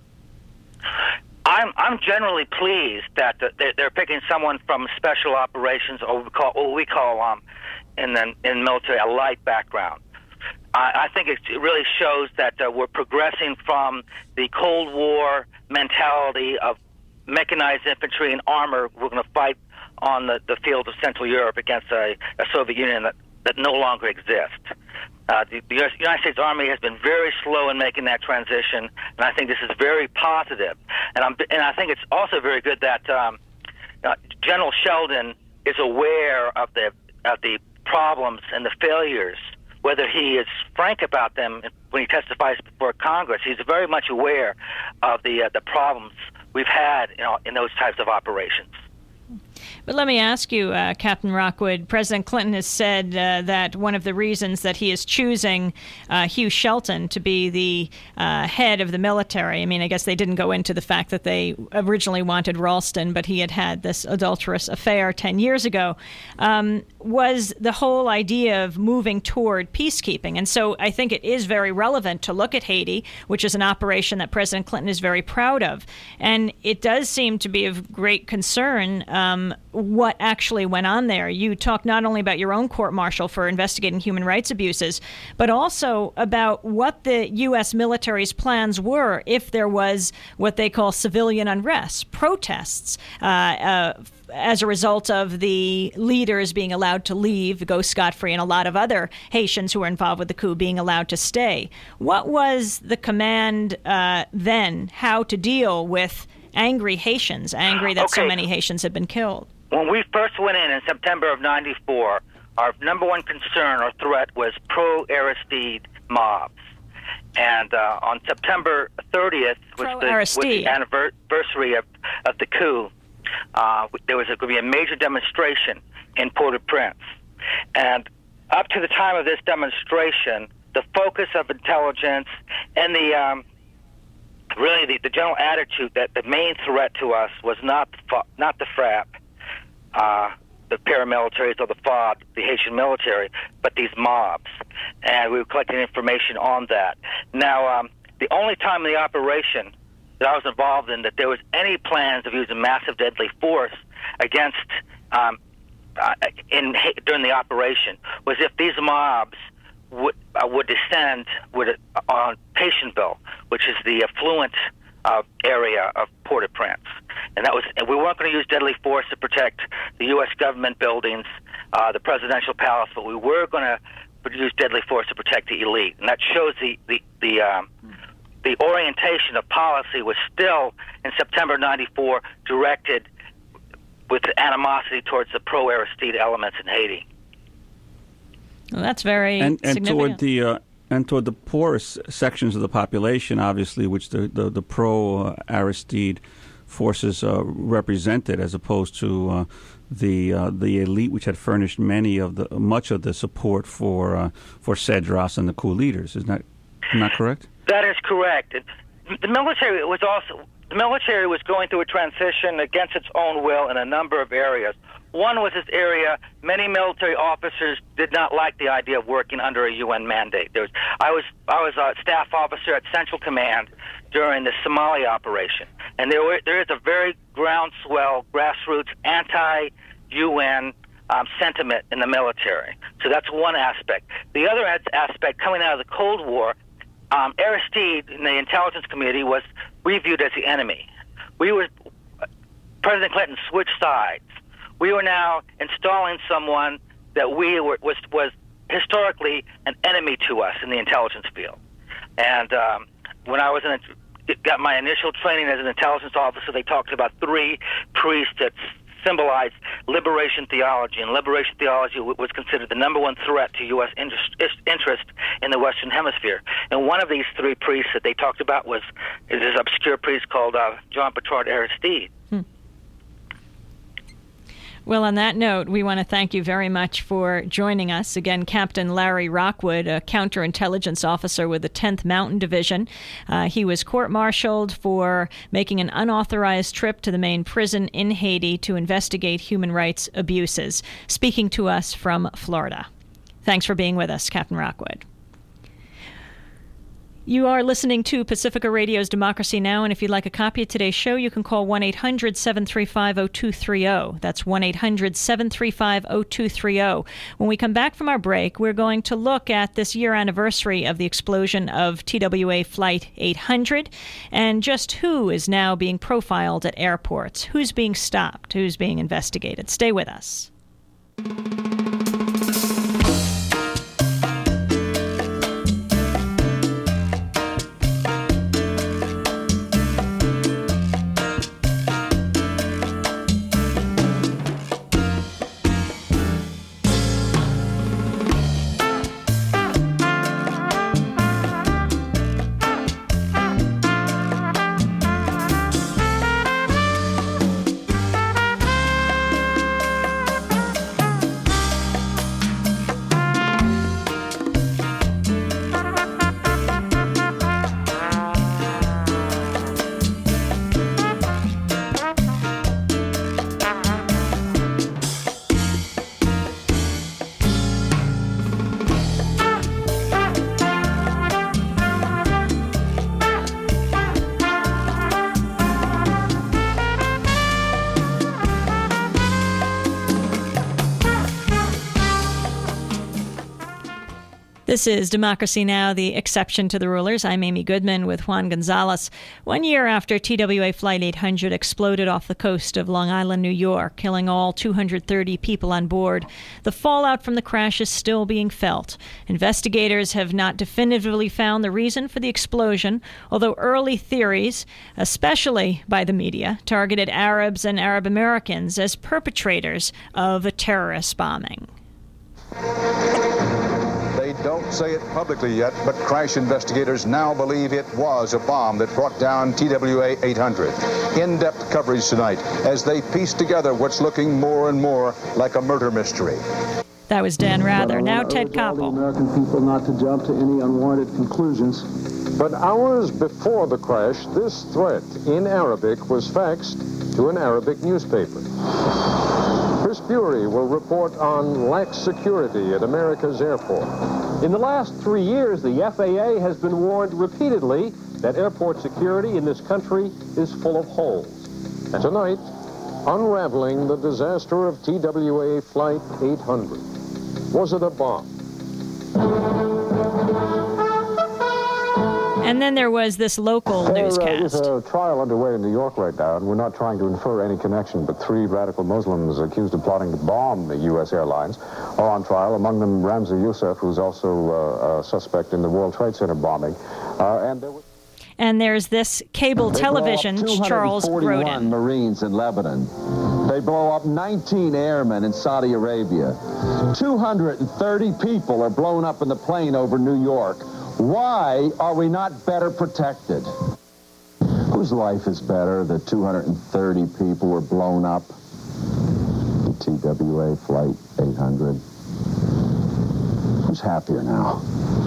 I'm generally pleased that they're picking someone from special operations, or what we call in military a light background. I think it really shows that we're progressing from the Cold War mentality of mechanized infantry and armor. We're going to fight on the field of Central Europe against a Soviet Union that no longer exists. The United States Army has been very slow in making that transition, and I think this is very positive. And I think it's also very good that General Sheldon is aware of the problems and the failures. Whether he is frank about them when he testifies before Congress, he's very much aware of the problems we've had in those types of operations. But let me ask you, Captain Rockwood, President Clinton has said that one of the reasons that he is choosing Hugh Shelton to be the head of the military, I mean, I guess they didn't go into the fact that they originally wanted Ralston, but he had this adulterous affair 10 years ago, was the whole idea of moving toward peacekeeping. And so I think it is very relevant to look at Haiti, which is an operation that President Clinton is very proud of. And it does seem to be of great concern what actually went on there. You talk not only about your own court-martial for investigating human rights abuses, but also about what the U.S. military's plans were if there was what they call civilian unrest, protests, as a result of the leaders being allowed to leave, go scot-free, and a lot of other Haitians who were involved with the coup being allowed to stay. What was the command then, how to deal with angry Haitians, angry that so many Haitians had been killed? When we first went in September of '94, our number one concern or threat was pro-Aristide mobs. And on September 30th, was the anniversary of the coup, there was going to be a major demonstration in Port-au-Prince. And up to the time of this demonstration, the focus of intelligence and the general attitude that the main threat to us was not the FRAP, the paramilitaries or the FAUD, the Haitian military, but these mobs. And we were collecting information on that. Now, the only time in the operation that I was involved in that there was any plans of using massive deadly force against during the operation was if these mobs would descend on Patientville, which is the affluent area of Port-au-Prince, and we weren't going to use deadly force to protect the U.S. government buildings, the presidential palace, but we were going to use deadly force to protect the elite, and that shows the orientation of policy was still in September '94 directed with animosity towards the pro-Aristide elements in Haiti. Well, that's very significant. And toward the poorest sections of the population, obviously, which the pro-Aristide forces represented, as opposed to the elite, which had furnished much of the support for Cedras and the coup leaders. Isn't that correct? That is correct. The military was going through a transition against its own will in a number of areas. One was this area, many military officers did not like the idea of working under a UN mandate. I was a staff officer at Central Command during the Somalia operation, and there is a very groundswell, grassroots, anti-UN sentiment in the military. So that's one aspect. The other aspect, coming out of the Cold War, Aristide in the intelligence community was reviewed as the enemy. President Clinton switched sides. We were now installing someone that was historically an enemy to us in the intelligence field. And when I was got my initial training as an intelligence officer, they talked about 3 priests that symbolized liberation theology, and liberation theology was considered the number one threat to U.S. interest in the Western Hemisphere. And one of these 3 priests that they talked about is this obscure priest called Jean Bertrand Aristide. Well, on that note, we want to thank you very much for joining us. Again, Captain Larry Rockwood, a counterintelligence officer with the 10th Mountain Division. He was court-martialed for making an unauthorized trip to the main prison in Haiti to investigate human rights abuses, speaking to us from Florida. Thanks for being with us, Captain Rockwood. You are listening to Pacifica Radio's Democracy Now!, and if you'd like a copy of today's show, you can call 1-800-735-0230. That's 1-800-735-0230. When we come back from our break, we're going to look at this year anniversary of the explosion of TWA Flight 800 and just who is now being profiled at airports, who's being stopped, who's being investigated. Stay with us. This is Democracy Now!, the exception to the rulers. I'm Amy Goodman with Juan Gonzalez. 1 year after TWA Flight 800 exploded off the coast of Long Island, New York, killing all 230 people on board, the fallout from the crash is still being felt. Investigators have not definitively found the reason for the explosion, although early theories, especially by the media, targeted Arabs and Arab Americans as perpetrators of a terrorist bombing. They don't say it publicly yet, but crash investigators now believe it was a bomb that brought down TWA 800. In-depth coverage tonight as they piece together what's looking more and more like a murder mystery. That was Dan Rather. Now Ted Koppel. American people not to jump to any unwarranted conclusions. But hours before the crash, this threat in Arabic was faxed to an Arabic newspaper. Chris Bury will report on lax security at America's airport. In the last 3 years, the FAA has been warned repeatedly that airport security in this country is full of holes. And tonight, unraveling the disaster of TWA Flight 800. Was it a bomb? And then there was this local newscast. There's a trial underway in New York right now, and we're not trying to infer any connection, but 3 radical Muslims accused of plotting to bomb the U.S. airlines are on trial, among them Ramzi Youssef, who's also a suspect in the World Trade Center bombing. And there's this cable television's Charles Grodin. Marines in Lebanon. They blow up 19 airmen in Saudi Arabia. 230 people are blown up in the plane over New York. Why are we not better protected? Whose life is better that 230 people were blown up? The TWA Flight 800. Who's happier now?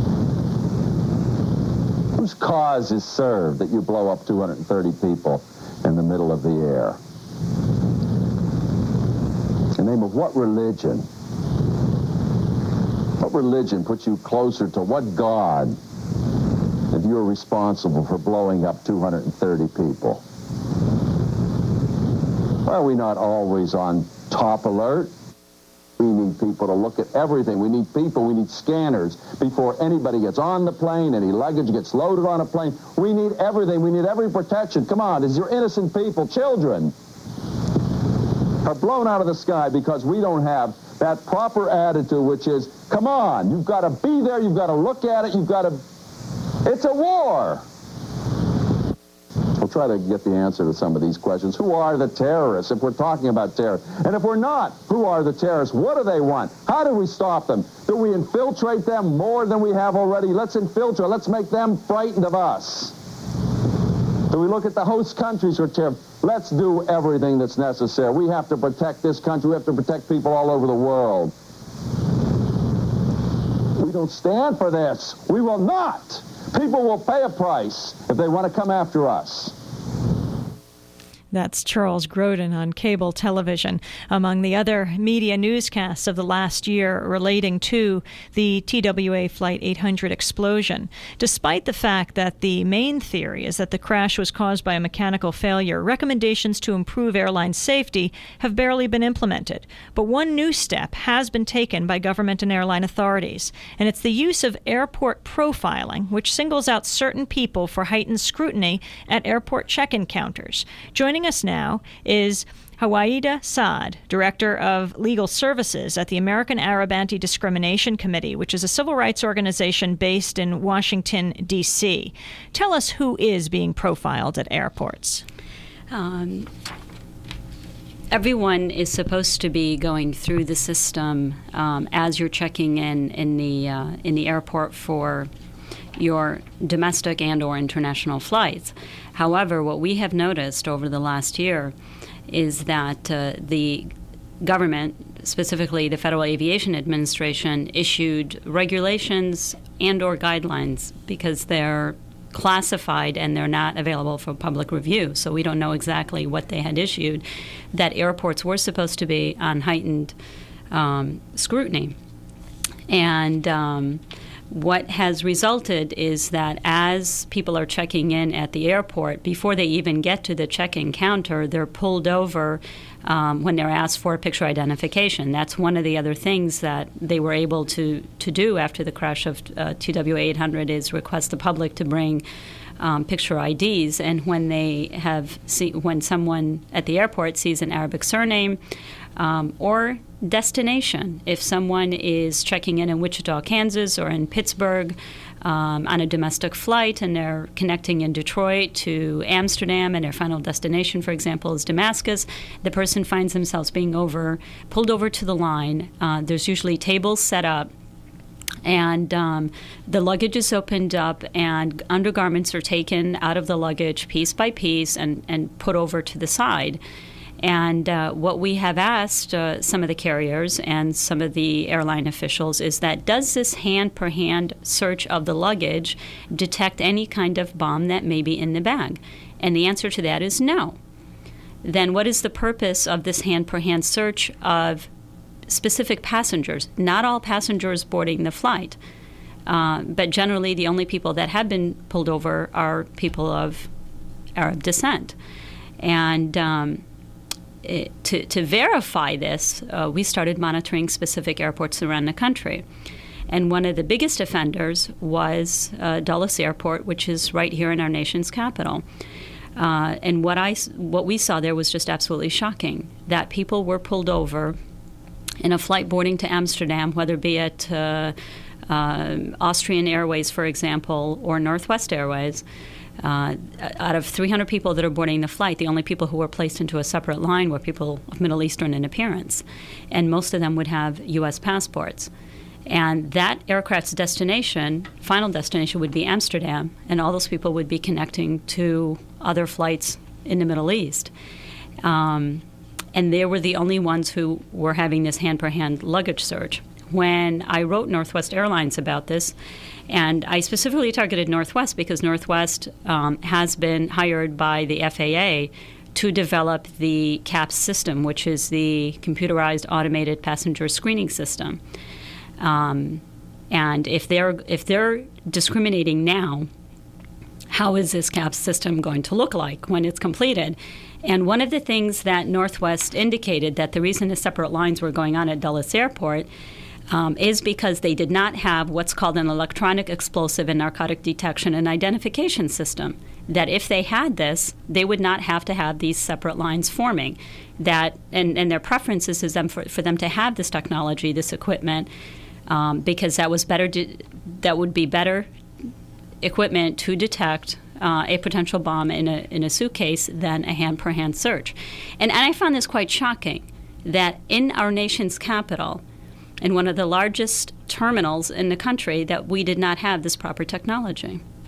Whose cause is served that you blow up 230 people in the middle of the air? In the name of what religion? What religion puts you closer to what God if you're responsible for blowing up 230 people? Why are we not always on top alert? We need people to look at everything. We need people, we need scanners before anybody gets on the plane, any luggage gets loaded on a plane. We need everything. We need every protection. Come on, these are innocent people, children, are blown out of the sky because we don't have that proper attitude, which is, come on, you've got to be there, you've got to look at it, you've got to... It's a war! We'll try to get the answer to some of these questions. Who are the terrorists, if we're talking about terror? And if we're not, who are the terrorists? What do they want? How do we stop them? Do we infiltrate them more than we have already? Let's infiltrate. Let's make them frightened of us. Do we look at the host countries, let's do everything that's necessary. We have to protect this country. We have to protect people all over the world. We don't stand for this. We will not. People will pay a price if they want to come after us. That's Charles Grodin on cable television. Among the other media newscasts of the last year relating to the TWA Flight 800 explosion. Despite the fact that the main theory is that the crash was caused by a mechanical failure, recommendations to improve airline safety have barely been implemented. But one new step has been taken by government and airline authorities, and it's the use of airport profiling, which singles out certain people for heightened scrutiny at airport check-in counters. Joining us now is Hawaida Saad, Director of Legal Services at the American Arab Anti-Discrimination Committee, which is a civil rights organization based in Washington, D.C. Tell us who is being profiled at airports. Everyone is supposed to be going through the system as you're checking in the airport for your domestic and or international flights. However, what we have noticed over the last year is that the government, specifically the Federal Aviation Administration, issued regulations and or guidelines because they're classified and they're not available for public review. So we don't know exactly what they had issued, that airports were supposed to be on heightened scrutiny. And what has resulted is that as people are checking in at the airport, before they even get to the check-in counter, they're pulled over when they're asked for picture identification. That's one of the other things that they were able to do after the crash of TWA 800 is request the public to bring picture IDs. And when when someone at the airport sees an Arabic surname or destination, if someone is checking in Wichita, Kansas, or in Pittsburgh on a domestic flight and they're connecting in Detroit to Amsterdam and their final destination, for example, is Damascus, the person finds themselves being pulled over to the line. There's usually tables set up, and the luggage is opened up and undergarments are taken out of the luggage piece by piece and put over to the side. And what we have asked some of the carriers and some of the airline officials is that does this hand-per-hand search of the luggage detect any kind of bomb that may be in the bag? And the answer to that is no. Then what is the purpose of this hand-per-hand search of specific passengers? Not all passengers boarding the flight, but generally the only people that have been pulled over are people of Arab descent. And to verify this, we started monitoring specific airports around the country. And one of the biggest offenders was Dulles Airport, which is right here in our nation's capital. And what we saw there was just absolutely shocking, that people were pulled over in a flight boarding to Amsterdam, whether it be at Austrian Airways, for example, or Northwest Airways. Out of 300 people that are boarding the flight, the only people who were placed into a separate line were people of Middle Eastern in appearance, and most of them would have U.S. passports. And that aircraft's final destination would be Amsterdam, and all those people would be connecting to other flights in the Middle East. And they were the only ones who were having this hand-per-hand luggage search. When I wrote Northwest Airlines about this, and I specifically targeted Northwest because Northwest has been hired by the FAA to develop the CAPS system, which is the computerized automated passenger screening system. And if they're discriminating now, how is this CAPS system going to look like when it's completed? And one of the things that Northwest indicated that the reason the separate lines were going on at Dulles Airport is because they did not have what's called an electronic explosive and narcotic detection and identification system. That if they had this, they would not have to have these separate lines forming. That and their preference is for them to have this technology, this equipment, because that was better. That would be better equipment to detect a potential bomb in a suitcase than a hand-per-hand search. And I found this quite shocking, that in our nation's capital, in one of the largest terminals in the country, that we did not have this proper technology.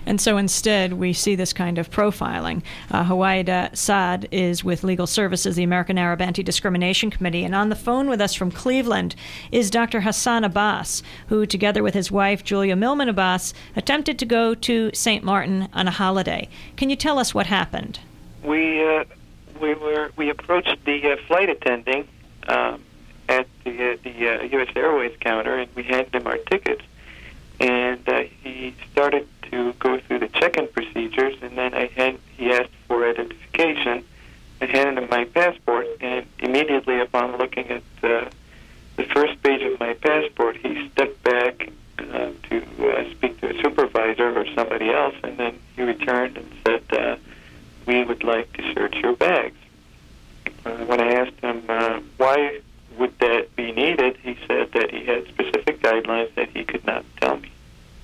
And so instead, we see this kind of profiling. Huwaida Saad is with Legal Services, the American Arab Anti-Discrimination Committee. And on the phone with us from Cleveland is Dr. Hassan Abbas, who, together with his wife, Julia Millman Abbas, attempted to go to St. Martin on a holiday. Can you tell us what happened? We approached the flight attending at the U.S. Airways counter, and we handed him our tickets. And he started to go through the check-in procedures, and then he asked for identification. I handed him my passport, and immediately upon looking at the first page of my passport, he stepped back to speak to a supervisor or somebody else, and then he returned and said, we would like to search your bags. When I asked him why would that be needed, he said that he had specific guidelines that he could not tell me.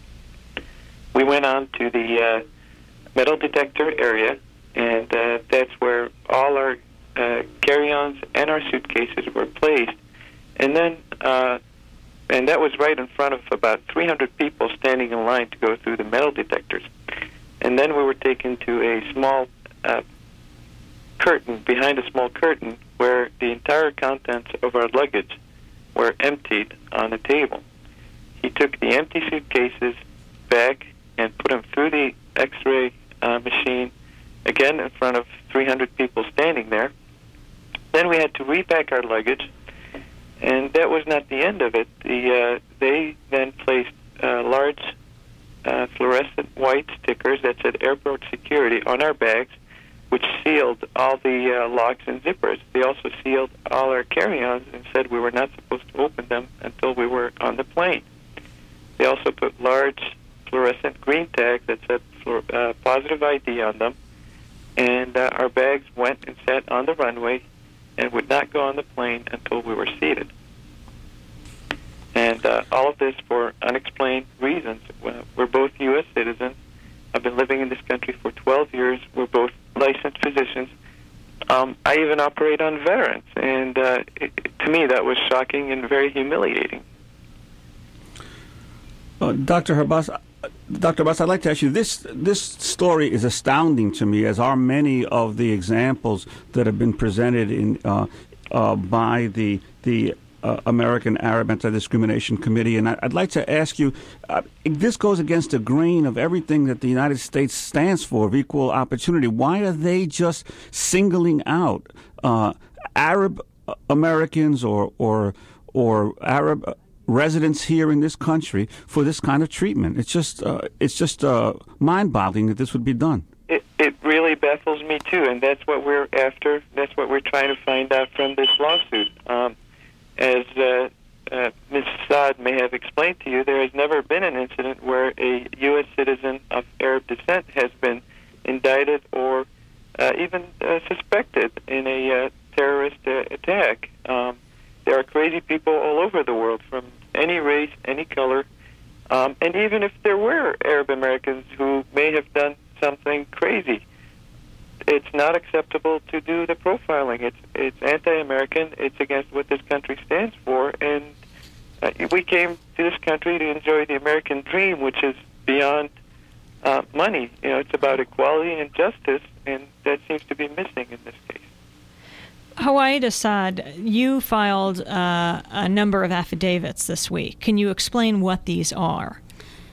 We went on to the metal detector area, and that's where all our carry-ons and our suitcases were placed. And then, and that was right in front of about 300 people standing in line to go through the metal detectors. And then we were taken to a small curtain, behind a small curtain, where the entire contents of our luggage were emptied on the table. He took the empty suitcases back and put them through the X-ray machine, again in front of 300 people standing there. Then we had to repack our luggage, and that was not the end of it. They then placed large fluorescent white stickers that said airport security on our bags, which sealed all the locks and zippers. They also sealed all our carry-ons and said we were not supposed to open them until we were on the plane. They also put large fluorescent green tags that said positive ID on them, and our bags went and sat on the runway and would not go on the plane until we were seated. And all of this for unexplained reasons. We're both U.S. citizens. I've been living in this country for 12 years. We're both licensed physicians. I even operate on veterans, and to me that was shocking and very humiliating. Dr. Abbas, I'd like to ask you, this story is astounding to me, as are many of the examples that have been presented in by the American Arab Anti-Discrimination Committee. And I'd like to ask you, this goes against the grain of everything that the United States stands for, of equal opportunity. Why are they just singling out Arab Americans or Arab residents here in this country for this kind of treatment? It's just mind-boggling that this would be done. It really baffles me too, and that's what we're after. That's what we're trying to find out from this lawsuit. As Ms. Saad may have explained to you, there has never been an incident where a U.S. citizen of Arab descent has been indicted or even suspected in a terrorist attack. There are crazy people all over the world, from any race, any color, and even if there were Arab Americans who may have done something crazy, it's not acceptable to do the profiling. It's anti-American. It's against what this country stands for, and we came to this country to enjoy the American dream, which is beyond money. It's about equality and justice, and that seems to be missing in this case. Huwaida Saad, you filed a number of affidavits this week. Can you explain what these are?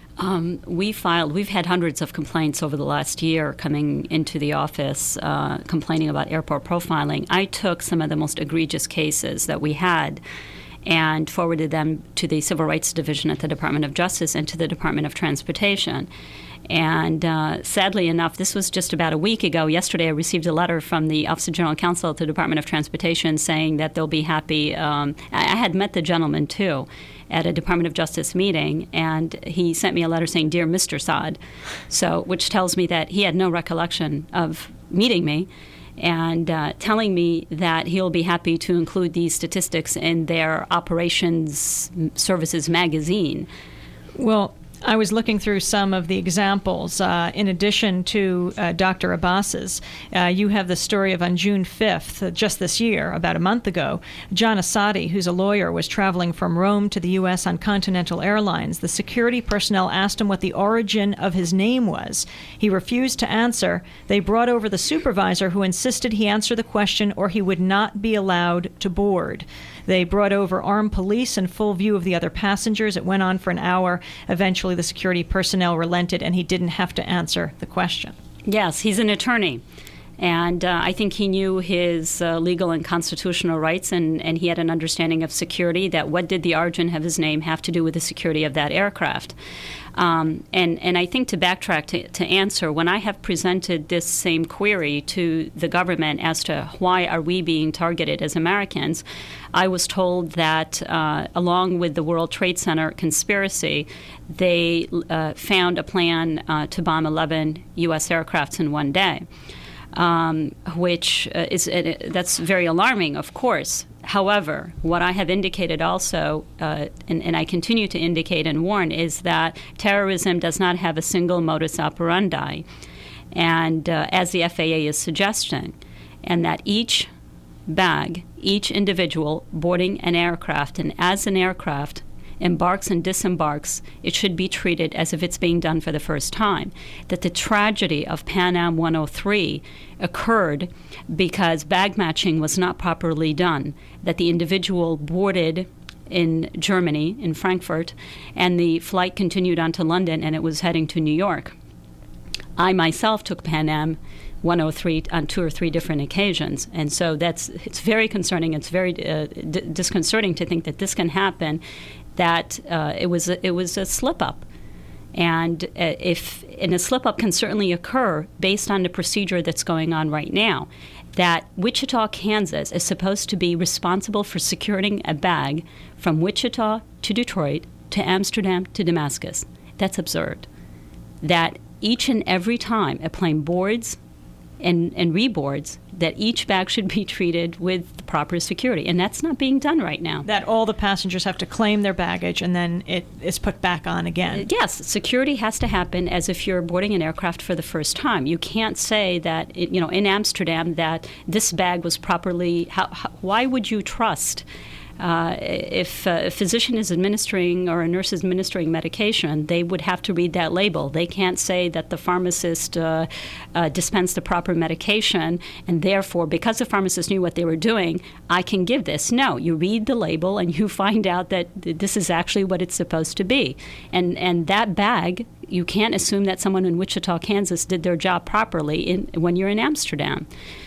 We've had hundreds of complaints over the last year coming into the office complaining about airport profiling. I took some of the most egregious cases that we had and forwarded them to the Civil Rights Division at the Department of Justice and to the Department of Transportation. And sadly enough, this was just about a week ago. Yesterday, I received a letter from the Office of General Counsel at the Department of Transportation saying that they'll be happy. I had met the gentleman, too, at a Department of Justice meeting, and he sent me a letter saying, "Dear Mr. Saad," which tells me that he had no recollection of meeting me, and telling me that he'll be happy to include these statistics in their Operations Services magazine. Well, I was looking through some of the examples. In addition to Dr. Abbas's, you have the story of on June 5th, just this year, about a month ago, John Asadi, who's a lawyer, was traveling from Rome to the U.S. on Continental Airlines. The security personnel asked him what the origin of his name was. He refused to answer. They brought over the supervisor, who insisted he answer the question or he would not be allowed to board. They brought over armed police in full view of the other passengers. It went on for an hour. Eventually, the security personnel relented, and he didn't have to answer the question. Yes, he's an attorney. And I think he knew his legal and constitutional rights, and he had an understanding of security, that what did the origin of his name have to do with the security of that aircraft. And I think to backtrack to answer, when I have presented this same query to the government as to why are we being targeted as Americans, I was told that along with the World Trade Center conspiracy, they found a plan to bomb 11 U.S. aircrafts in one day. Which that's very alarming, of course. However, what I have indicated also, and I continue to indicate and warn, is that terrorism does not have a single modus operandi, and as the FAA is suggesting, and that each bag, each individual boarding an aircraft, and as an aircraft embarks and disembarks, it should be treated as if it's being done for the first time. That the tragedy of Pan Am 103 occurred because bag matching was not properly done, that the individual boarded in Germany, in Frankfurt, and the flight continued on to London, and it was heading to New York. I myself took Pan Am 103 on 2 or 3 different occasions, and so it's very concerning. It's very disconcerting to think that this can happen. That it was a slip up, and a slip up can certainly occur based on the procedure that's going on right now. That Wichita, Kansas, is supposed to be responsible for securing a bag from Wichita to Detroit to Amsterdam to Damascus. That's absurd. That each and every time a plane boards and reboards, that each bag should be treated with the proper security. And that's not being done right now. That all the passengers have to claim their baggage and then it is put back on again. Yes, security has to happen as if you're boarding an aircraft for the first time. You can't say that, in Amsterdam, that this bag was properly... why would you trust... if a physician is administering or a nurse is administering medication, they would have to read that label. They can't say that the pharmacist dispensed the proper medication, and therefore, because the pharmacist knew what they were doing, I can give this. No, you read the label and you find out that this is actually what it's supposed to be. And that bag, you can't assume that someone in Wichita, Kansas did their job properly when you're in Amsterdam.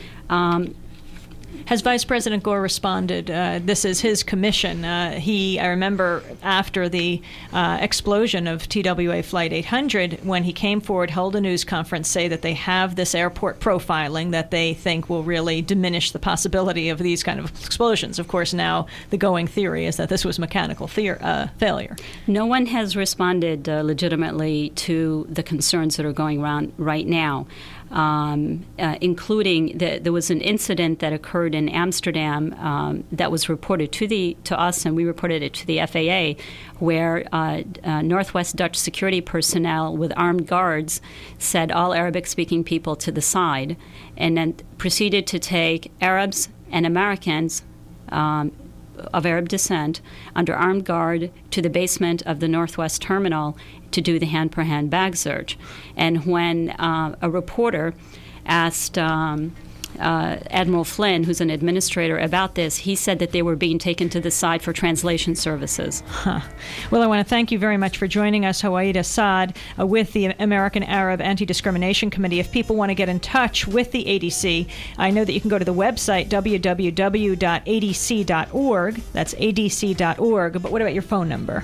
Has Vice President Gore responded? This is his commission. I remember after the explosion of TWA Flight 800, when he came forward, held a news conference, say that they have this airport profiling that they think will really diminish the possibility of these kind of explosions. Of course, now the going theory is that this was mechanical failure. No one has responded legitimately to the concerns that are going around right now. Including there was an incident that occurred in Amsterdam that was reported to us, and we reported it to the FAA, where Northwest Dutch security personnel with armed guards said all Arabic-speaking people to the side, and then proceeded to take Arabs and Americans of Arab descent under armed guard to the basement of the Northwest Terminal to do the hand-per-hand bag search. And when a reporter asked Admiral Flynn, who's an administrator, about this, he said that they were being taken to the side for translation services. Well, I want to thank you very much for joining us, Howaida Saad, with the American Arab Anti-Discrimination Committee. If people want to get in touch with the ADC, I know that you can go to the website, www.adc.org. That's adc.org. But what about your phone number?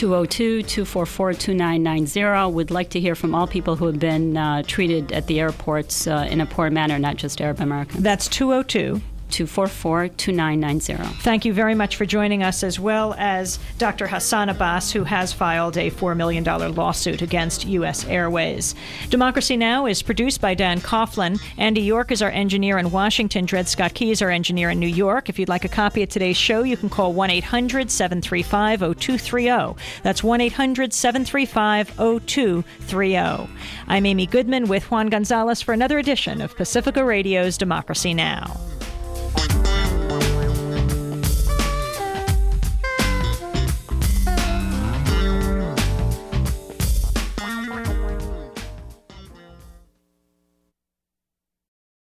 202-244-2990. We'd like to hear from all people who have been treated at the airports in a poor manner, not just Arab Americans. That's 202 244-2990. Thank you very much for joining us, as well as Dr. Hassan Abbas, who has filed a $4 million lawsuit against U.S. Airways. Democracy Now! Is produced by Dan Coughlin. Andy York is our engineer in Washington. Dred Scott Key is our engineer in New York. If you'd like a copy of today's show, you can call 1-800-735-0230. That's 1-800-735-0230. I'm Amy Goodman with Juan Gonzalez for another edition of Pacifica Radio's Democracy Now!